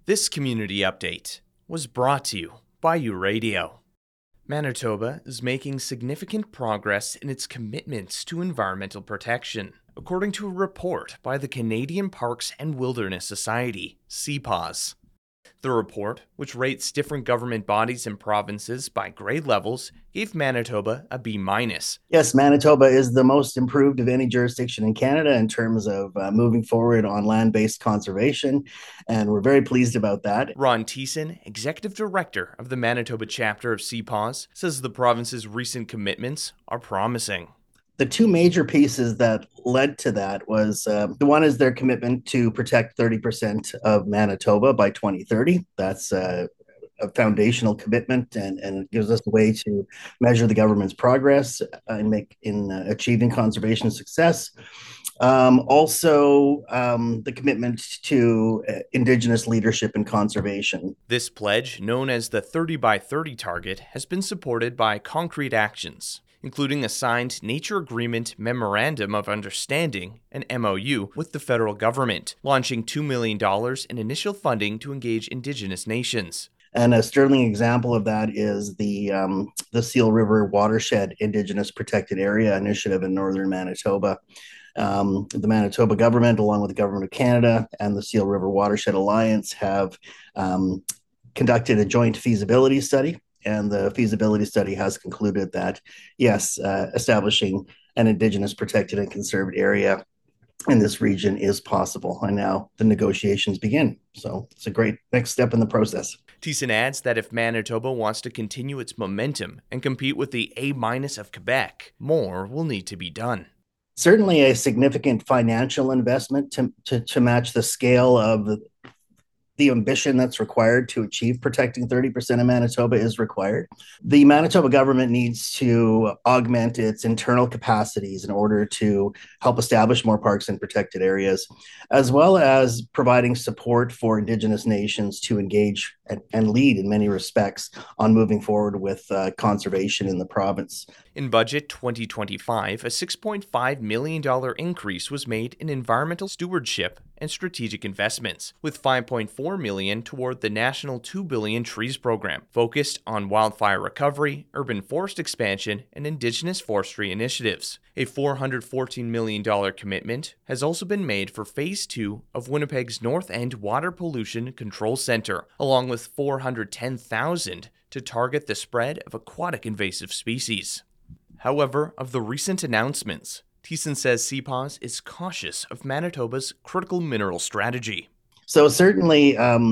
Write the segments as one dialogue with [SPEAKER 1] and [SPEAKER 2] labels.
[SPEAKER 1] This community update was brought to you by U-Radio. Manitoba is making significant progress in its commitments to environmental protection, according to a report by the Canadian Parks and Wilderness Society, CPAWS. The report, which rates different government bodies and provinces by grade levels, gave Manitoba a B-.
[SPEAKER 2] Yes, Manitoba is the most improved of any jurisdiction in Canada in terms of moving forward on land-based conservation, and we're very pleased about that.
[SPEAKER 1] Ron Thiessen, Executive Director of the Manitoba chapter of CPAWS, says the province's recent commitments are promising.
[SPEAKER 2] The two major pieces that led to that was the one is their commitment to protect 30% of Manitoba by 2030. That's a foundational commitment, and it gives us a way to measure the government's progress in achieving conservation success. The commitment to Indigenous leadership and conservation.
[SPEAKER 1] This pledge, known as the 30 by 30 target, has been supported by concrete actions, including a signed Nature Agreement Memorandum of Understanding, an MOU, with the federal government, launching $2 million in initial funding to engage Indigenous nations.
[SPEAKER 2] And a sterling example of that is the Seal River Watershed Indigenous Protected Area Initiative in northern Manitoba. The Manitoba government, along with the Government of Canada and the Seal River Watershed Alliance, have conducted a joint feasibility study. And the feasibility study has concluded that, yes, establishing an Indigenous protected and conserved area in this region is possible. And now the negotiations begin. So it's a great next step in the process.
[SPEAKER 1] Thiessen adds that if Manitoba wants to continue its momentum and compete with the A- of Quebec, more will need to be done.
[SPEAKER 2] Certainly a significant financial investment to match the scale of the ambition that's required to achieve protecting 30% of Manitoba is required. The Manitoba government needs to augment its internal capacities in order to help establish more parks and protected areas, as well as providing support for Indigenous nations to engage and lead in many respects on moving forward with conservation in the province.
[SPEAKER 1] In Budget 2025, a $6.5 million increase was made in environmental stewardship and strategic investments, with $5.4 million toward the National 2 Billion Trees Program, focused on wildfire recovery, urban forest expansion, and Indigenous forestry initiatives. A $414 million commitment has also been made for Phase 2 of Winnipeg's North End Water Pollution Control Center, along with $410,000 to target the spread of aquatic invasive species. However, of the recent announcements, Thiessen says CPAWS is cautious of Manitoba's critical mineral strategy.
[SPEAKER 2] So certainly,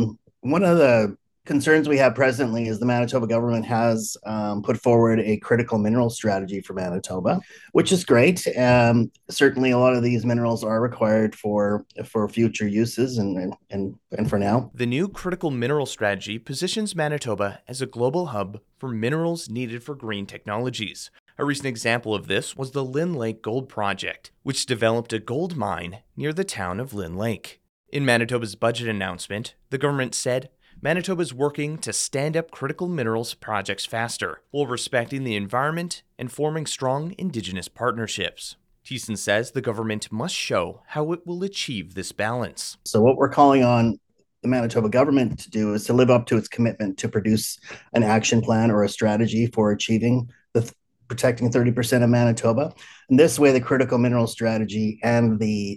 [SPEAKER 2] one of the concerns we have presently is the Manitoba government has put forward a critical mineral strategy for Manitoba, which is great. Certainly, a lot of these minerals are required for future uses and for now.
[SPEAKER 1] The new critical mineral strategy positions Manitoba as a global hub for minerals needed for green technologies. A recent example of this was the Lynn Lake Gold Project, which developed a gold mine near the town of Lynn Lake. In Manitoba's budget announcement, the government said Manitoba is working to stand up critical minerals projects faster, while respecting the environment and forming strong Indigenous partnerships. Thiessen says the government must show how it will achieve this balance.
[SPEAKER 2] So what we're calling on the Manitoba government to do is to live up to its commitment to produce an action plan or a strategy for achieving the protecting 30% of Manitoba. And this way, the critical mineral strategy and the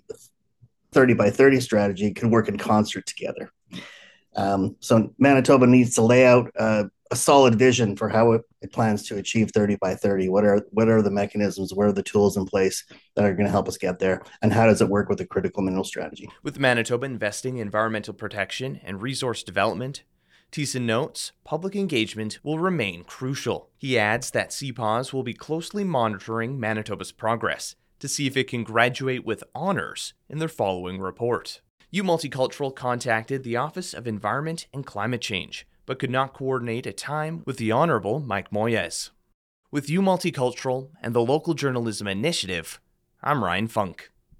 [SPEAKER 2] 30 by 30 strategy can work in concert together. So Manitoba needs to lay out a solid vision for how it plans to achieve 30 by 30. What are the mechanisms? What are the tools in place that are going to help us get there? And how does it work with the critical mineral strategy?
[SPEAKER 1] With Manitoba investing in environmental protection and resource development, Thiessen notes public engagement will remain crucial. He adds that CPAWS will be closely monitoring Manitoba's progress to see if it can graduate with honors in their following report. U-Multicultural contacted the Office of Environment and Climate Change, but could not coordinate a time with the Honorable Mike Moyes. With U-Multicultural and the Local Journalism Initiative, I'm Ryan Funk.